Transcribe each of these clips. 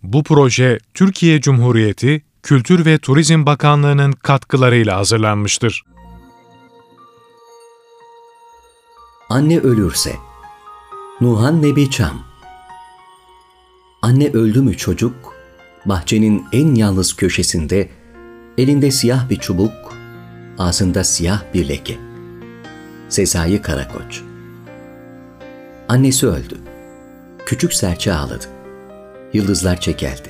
Bu proje Türkiye Cumhuriyeti Kültür ve Turizm Bakanlığı'nın katkılarıyla hazırlanmıştır. Anne ölürse. Nuhan Nebi Çam. Anne öldü mü çocuk, bahçenin en yalnız köşesinde, elinde siyah bir çubuk, ağzında siyah bir leke. Sezai Karakoç. Annesi öldü. Küçük serçe ağladı. Yıldızlar çekeldi.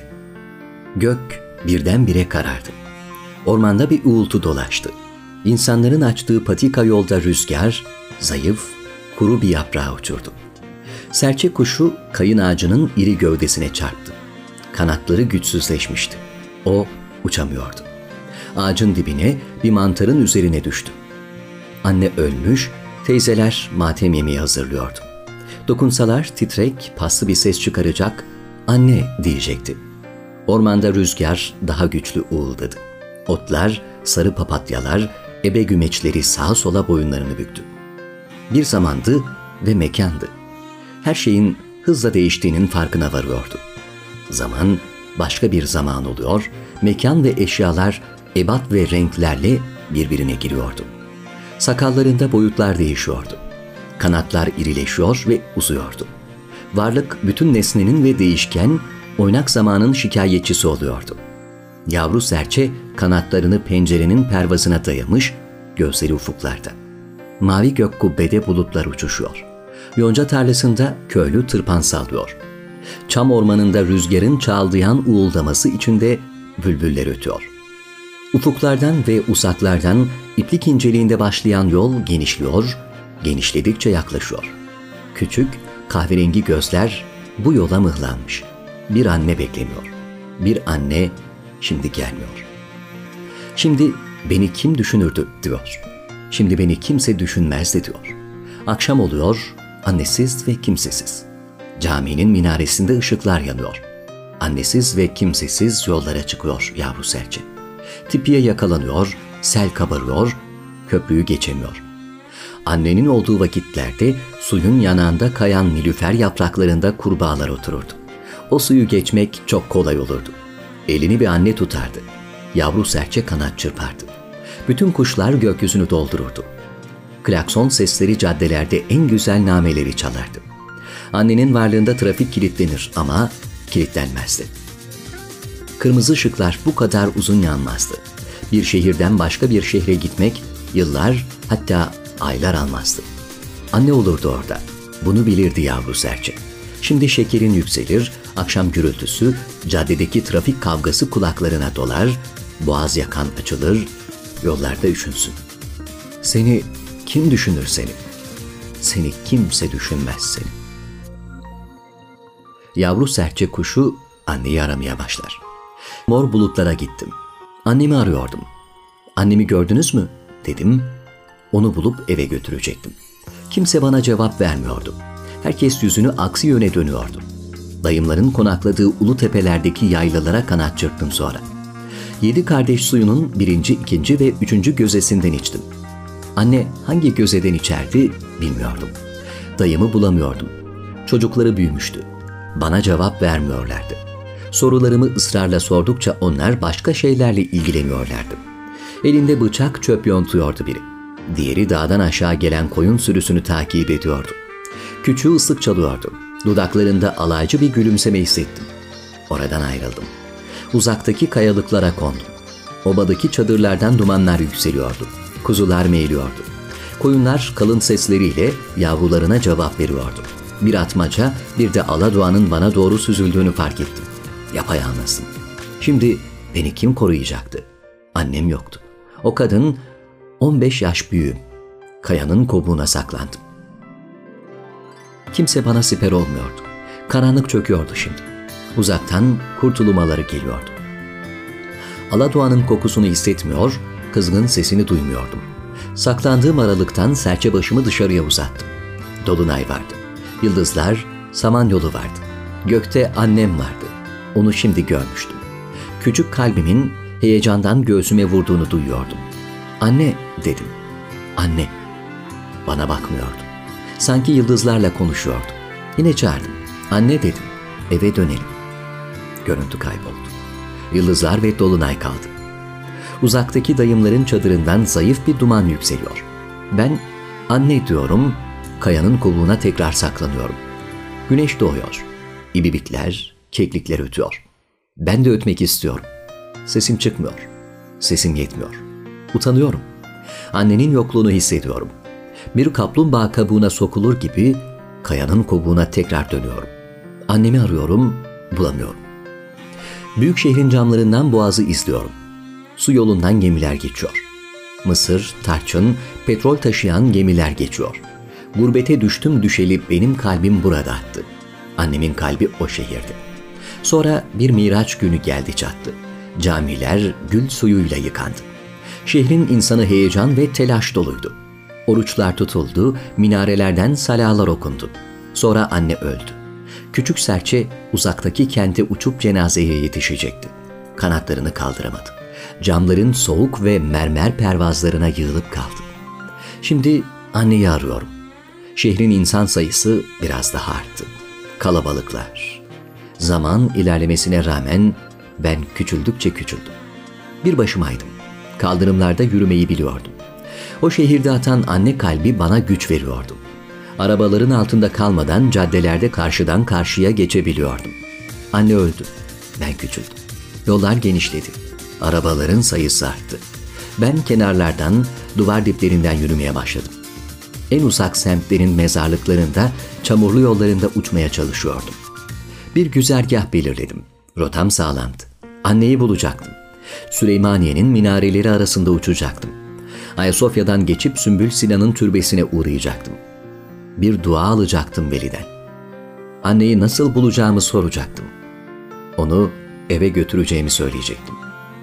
Gök birdenbire karardı. Ormanda bir uğultu dolaştı. İnsanların açtığı patika yolda rüzgar, zayıf, kuru bir yaprağı uçurdu. Serçe kuşu kayın ağacının iri gövdesine çarptı. Kanatları güçsüzleşmişti. O uçamıyordu. Ağacın dibine, bir mantarın üzerine düştü. Anne ölmüş, teyzeler matem yemeği hazırlıyordu. Dokunsalar titrek, paslı bir ses çıkaracak, anne diyecekti. Ormanda rüzgar daha güçlü uğuldadı. Otlar, sarı papatyalar, ebe gümeçleri sağa sola boyunlarını büktü. Bir zamandı ve mekandı. Her şeyin hızla değiştiğinin farkına varıyordu. Zaman başka bir zaman oluyor, mekan ve eşyalar ebat ve renklerle birbirine giriyordu. Sakallarında boyutlar değişiyordu. Kanatlar irileşiyor ve uzuyordu. Varlık bütün nesnenin ve değişken, oynak zamanın şikayetçisi oluyordu. Yavru serçe kanatlarını pencerenin pervazına dayamış, gözleri ufuklarda. Mavi gök kubbede bulutlar uçuşuyor. Yonca tarlasında köylü tırpan sallıyor. Çam ormanında rüzgarın çağıldayan uğuldaması içinde bülbüller ötüyor. Ufuklardan ve uzaklardan iplik inceliğinde başlayan yol genişliyor, genişledikçe yaklaşıyor. Küçük, kahverengi gözler bu yola mıhlanmış. Bir anne bekleniyor. Bir anne şimdi gelmiyor. Şimdi beni kim düşünürdü diyor. Şimdi beni kimse düşünmezdi diyor. Akşam oluyor, annesiz ve kimsesiz. Caminin minaresinde ışıklar yanıyor. Annesiz ve kimsesiz yollara çıkıyor yavru serçe. Tipiye yakalanıyor, sel kabarıyor, köprüyü geçemiyor. Annenin olduğu vakitlerde suyun yanağında kayan nilüfer yapraklarında kurbağalar otururdu. O suyu geçmek çok kolay olurdu. Elini bir anne tutardı. Yavru serçe kanat çırpardı. Bütün kuşlar gökyüzünü doldururdu. Klakson sesleri caddelerde en güzel nameleri çalardı. Annenin varlığında trafik kilitlenir ama kilitlenmezdi. Kırmızı ışıklar bu kadar uzun yanmazdı. Bir şehirden başka bir şehre gitmek yıllar, hatta aylar almazdı. Anne olurdu orada. Bunu bilirdi yavru serçe. Şimdi şekerin yükselir, akşam gürültüsü, caddedeki trafik kavgası kulaklarına dolar, boğaz yakan açılır, yollarda üşünsün. Seni kim düşünür seni? Seni kimse düşünmez seni. Yavru serçe kuşu anneyi aramaya başlar. Mor bulutlara gittim. Annemi arıyordum. Annemi gördünüz mü? Dedim. Onu bulup eve götürecektim. Kimse bana cevap vermiyordu. Herkes yüzünü aksi yöne dönüyordu. Dayımların konakladığı ulu tepelerdeki yaylalara kanat çırptım sonra. 7 kardeş suyunun 1., 2. ve 3. gözesinden içtim. Anne hangi gözeden içerdi bilmiyordum. Dayımı bulamıyordum. Çocukları büyümüştü. Bana cevap vermiyorlardı. Sorularımı ısrarla sordukça onlar başka şeylerle ilgileniyorlardı. Elinde bıçak çöp yontuyordu biri. Diğeri dağdan aşağı gelen koyun sürüsünü takip ediyordu. Küçüğü ıslık çalıyordu. Dudaklarında alaycı bir gülümseme hissettim. Oradan ayrıldım. Uzaktaki kayalıklara kondum. Obadaki çadırlardan dumanlar yükseliyordu. Kuzular meğliyordu. Koyunlar kalın sesleriyle yavrularına cevap veriyordu. Bir atmaca, bir de aladoğanın bana doğru süzüldüğünü fark ettim. Yapayalnızdım. Şimdi beni kim koruyacaktı? Annem yoktu. O kadın 15 yaş büyüğüm. Kayanın kobuğuna saklandım. Kimse bana siper olmuyordu. Karanlık çöküyordu şimdi. Uzaktan kurt ulumaları geliyordu. Aladoğanın kokusunu hissetmiyor, kızgın sesini duymuyordum. Saklandığım aralıktan serçe başımı dışarıya uzattım. Dolunay vardı. Yıldızlar, samanyolu vardı. Gökte annem vardı. Onu şimdi görmüştüm. Küçük kalbimin heyecandan göğsüme vurduğunu duyuyordum. Anne dedim. Anne. Bana bakmıyordu. Sanki yıldızlarla konuşuyordu. Yine çağırdım. Anne dedim. Eve dönelim. Görüntü kayboldu. Yıldızlar ve dolunay kaldı. Uzaktaki dayımların çadırından zayıf bir duman yükseliyor. Ben anne diyorum, kayanın kovuğuna tekrar saklanıyorum. Güneş doğuyor. İbibikler, keklikler ötüyor. Ben de ötmek istiyorum. Sesim çıkmıyor. Sesim yetmiyor. Utanıyorum. Annenin yokluğunu hissediyorum. Bir kaplumbağa kabuğuna sokulur gibi kayanın kovuğuna tekrar dönüyorum. Annemi arıyorum, bulamıyorum. Büyük şehrin camlarından boğazı izliyorum. Su yolundan gemiler geçiyor. Mısır, tarçın, petrol taşıyan gemiler geçiyor. Gurbete düştüm düşeli benim kalbim burada attı. Annemin kalbi o şehirde. Sonra bir Miraç günü geldi çattı. Camiler gül suyuyla yıkandı. Şehrin insanı heyecan ve telaş doluydu. Oruçlar tutuldu, minarelerden salalar okundu. Sonra anne öldü. Küçük serçe uzaktaki kente uçup cenazeye yetişecekti. Kanatlarını kaldıramadı. Camların soğuk ve mermer pervazlarına yığılıp kaldı. Şimdi anneyi arıyorum. Şehrin insan sayısı biraz daha arttı. Kalabalıklar. Zaman ilerlemesine rağmen ben küçüldükçe küçüldüm. Bir başımaydım. Kaldırımlarda yürümeyi biliyordum. O şehirde atan anne kalbi bana güç veriyordu. Arabaların altında kalmadan caddelerde karşıdan karşıya geçebiliyordum. Anne öldü. Ben küçüldüm. Yollar genişledi. Arabaların sayısı arttı. Ben kenarlardan, duvar diplerinden yürümeye başladım. En uzak semtlerin mezarlıklarında, çamurlu yollarında uçmaya çalışıyordum. Bir güzergah belirledim. Rotam sağlamdı. Anneyi bulacaktım. Süleymaniye'nin minareleri arasında uçacaktım. Ayasofya'dan geçip Sümbül Sinan'ın türbesine uğrayacaktım. Bir dua alacaktım veliden. Anneyi nasıl bulacağımı soracaktım. Onu eve götüreceğimi söyleyecektim.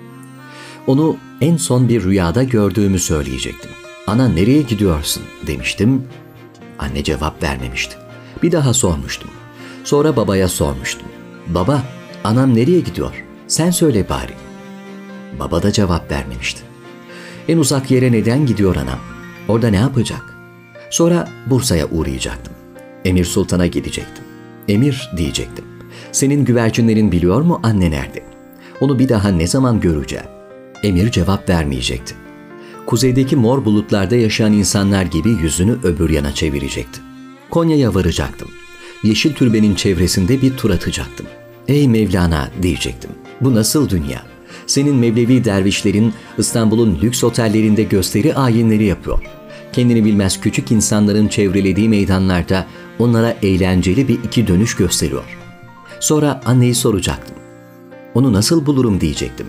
Onu en son bir rüyada gördüğümü söyleyecektim. "Ana nereye gidiyorsun?" demiştim. Anne cevap vermemişti. Bir daha sormuştum. Sonra babaya sormuştum. "Baba, anam nereye gidiyor? Sen söyle bari." Baba da cevap vermemişti. En uzak yere neden gidiyor anam? Orada ne yapacak? Sonra Bursa'ya uğrayacaktım. Emir Sultan'a gidecektim. "Emir," diyecektim. "Senin güvercinlerin biliyor mu anne nerede? Onu bir daha ne zaman göreceğim?" Emir cevap vermeyecekti. Kuzeydeki mor bulutlarda yaşayan insanlar gibi yüzünü öbür yana çevirecekti. Konya'ya varacaktım. Yeşil türbenin çevresinde bir tur atacaktım. "Ey Mevlana," diyecektim. "Bu nasıl dünya? Senin Mevlevi dervişlerin İstanbul'un lüks otellerinde gösteri ayinleri yapıyor. Kendini bilmez küçük insanların çevrelediği meydanlarda onlara eğlenceli bir iki dönüş gösteriyor." Sonra anneyi soracaktım. "Onu nasıl bulurum?" diyecektim.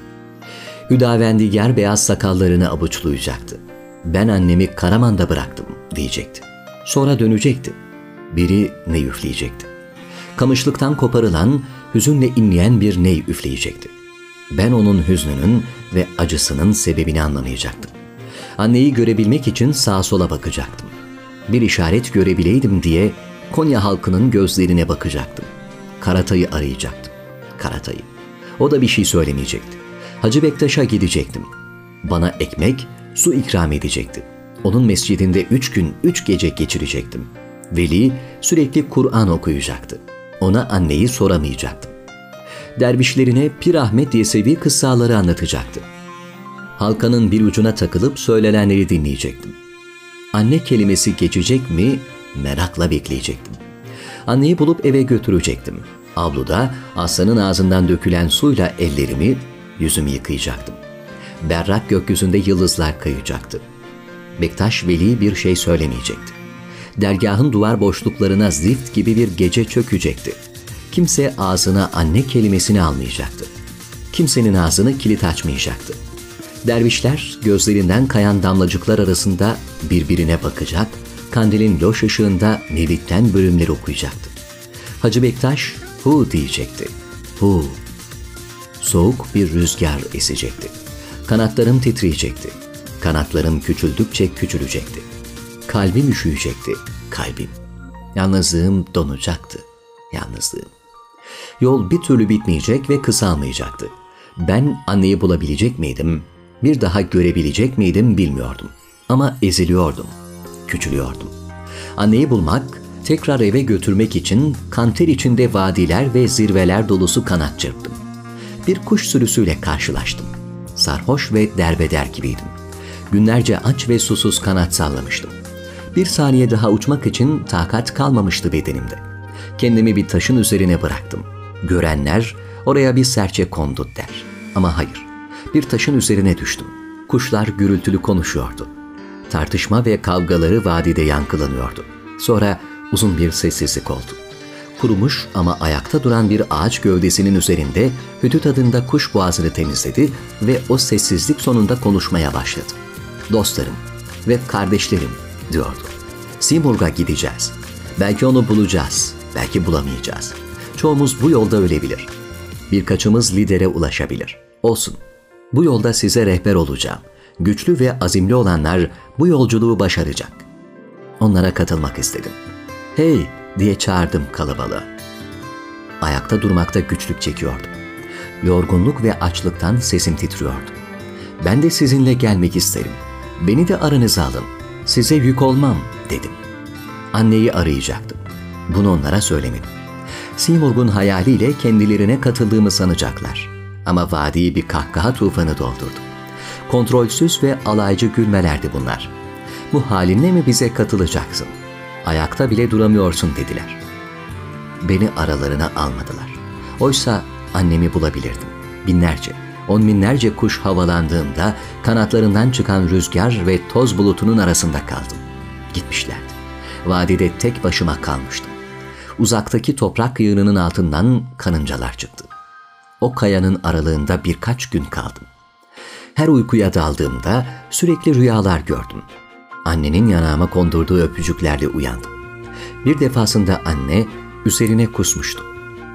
Hüdavendigar beyaz sakallarını avuçlayacaktı. "Ben annemi Karaman'da bıraktım," diyecekti. Sonra dönecekti. Biri ney üfleyecekti. Kamışlıktan koparılan, hüzünle inleyen bir ney üfleyecekti. Ben onun hüznünün ve acısının sebebini anlamayacaktım. Anneyi görebilmek için sağa sola bakacaktım. Bir işaret görebileydim diye Konya halkının gözlerine bakacaktım. Karatay'ı arayacaktım. Karatay'ı. O da bir şey söylemeyecekti. Hacı Bektaş'a gidecektim. Bana ekmek, su ikram edecekti. Onun mescidinde 3 gün 3 gece geçirecektim. Veli sürekli Kur'an okuyacaktı. Ona anneyi soramayacaktım. Dervişlerine Pir Ahmet Yesevi kıssaları anlatacaktı. Halkanın bir ucuna takılıp söylenenleri dinleyecektim. Anne kelimesi geçecek mi merakla bekleyecektim. Anneyi bulup eve götürecektim. Avluda aslanın ağzından dökülen suyla ellerimi, yüzümü yıkayacaktım. Berrak gökyüzünde yıldızlar kayacaktı. Bektaş Veli bir şey söylemeyecekti. Dergahın duvar boşluklarına zift gibi bir gece çökecekti. Kimse ağzına anne kelimesini almayacaktı. Kimsenin ağzını kilit açmayacaktı. Dervişler gözlerinden kayan damlacıklar arasında birbirine bakacak, kandilin loş ışığında Mevlid'den bölümler okuyacaktı. Hacı Bektaş hu diyecekti. Hu. Soğuk bir rüzgar esecekti. Kanatlarım titreyecekti. Kanatlarım küçüldükçe küçülecekti. Kalbim üşüyecekti. Kalbim. Yalnızlığım donacaktı. Yalnızlığım. Yol bir türlü bitmeyecek ve kısalmayacaktı. Ben anneyi bulabilecek miydim? Bir daha görebilecek miydim bilmiyordum. Ama eziliyordum. Küçülüyordum. Anneyi bulmak, tekrar eve götürmek için kanter içinde vadiler ve zirveler dolusu kanat çırptım. Bir kuş sürüsüyle karşılaştım. Sarhoş ve derbeder gibiydim. Günlerce aç ve susuz kanat sallamıştım. Bir saniye daha uçmak için takat kalmamıştı bedenimde. Kendimi bir taşın üzerine bıraktım. Görenler oraya bir serçe kondu der. Ama hayır, bir taşın üzerine düştüm. Kuşlar gürültülü konuşuyordu. Tartışma ve kavgaları vadide yankılanıyordu. Sonra uzun bir sessizlik oldu. Kurumuş ama ayakta duran bir ağaç gövdesinin üzerinde hüdüt adında kuş boğazını temizledi ve o sessizlik sonunda konuşmaya başladı. "Dostlarım ve kardeşlerim," diyordu. "Simurg'a gideceğiz. Belki onu bulacağız, belki bulamayacağız. Çoğumuz bu yolda ölebilir. Birkaçımız lidere ulaşabilir. Olsun. Bu yolda size rehber olacağım. Güçlü ve azimli olanlar bu yolculuğu başaracak." Onlara katılmak istedim. "Hey!" diye çağırdım kalabalığa. Ayakta durmakta güçlük çekiyordum. Yorgunluk ve açlıktan sesim titriyordu. "Ben de sizinle gelmek isterim. Beni de aranıza alın. Size yük olmam," dedim. Anneyi arayacaktım. Bunu onlara söylemedim. Simurg'un hayaliyle kendilerine katıldığımı sanacaklar. Ama vadiyi bir kahkaha tufanı doldurdu. Kontrolsüz ve alaycı gülmelerdi bunlar. "Bu halinle mi bize katılacaksın? Ayakta bile duramıyorsun," dediler. Beni aralarına almadılar. Oysa annemi bulabilirdim. Binlerce, on binlerce kuş havalandığında kanatlarından çıkan rüzgar ve toz bulutunun arasında kaldım. Gitmişlerdi. Vadide tek başıma kalmıştım. Uzaktaki toprak yığınının altından kanıncalar çıktı. O kayanın aralığında birkaç gün kaldım. Her uykuya daldığımda sürekli rüyalar gördüm. Annenin yanağıma kondurduğu öpücüklerle uyandım. Bir defasında anne üzerine kusmuştu.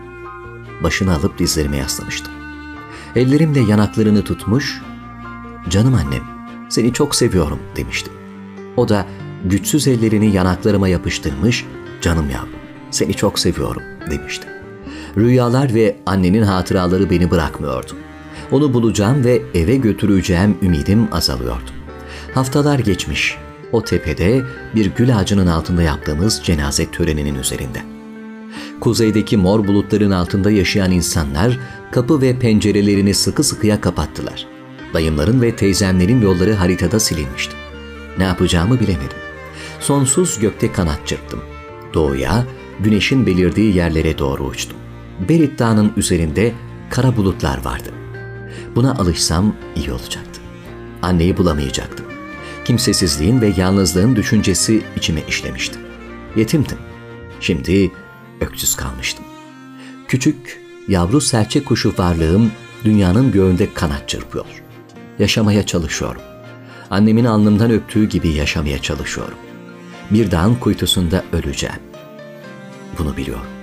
Başını alıp dizlerime yaslamıştım. Ellerimle yanaklarını tutmuş, "Canım annem, seni çok seviyorum," demiştim. O da güçsüz ellerini yanaklarıma yapıştırmış, "Canım yavrum, seni çok seviyorum," demişti. Rüyalar ve annenin hatıraları beni bırakmıyordu. Onu bulacağım ve eve götüreceğim ümidim azalıyordu. Haftalar geçmiş. O tepede bir gül ağacının altında yaptığımız cenaze töreninin üzerinde. Kuzeydeki mor bulutların altında yaşayan insanlar kapı ve pencerelerini sıkı sıkıya kapattılar. Dayımların ve teyzemlerin yolları haritada silinmişti. Ne yapacağımı bilemedim. Sonsuz gökte kanat çırptım. Doğuya, güneşin belirdiği yerlere doğru uçtum. Berit Dağı'nın üzerinde kara bulutlar vardı. Buna alışsam iyi olacaktı. Anneyi bulamayacaktım. Kimsesizliğin ve yalnızlığın düşüncesi içime işlemişti. Yetimdim. Şimdi öksüz kalmıştım. Küçük, yavru serçe kuşu varlığım dünyanın göğünde kanat çırpıyor. Yaşamaya çalışıyorum. Annemin alnımdan öptüğü gibi yaşamaya çalışıyorum. Bir dağın kuytusunda öleceğim. Bunu biliyorum.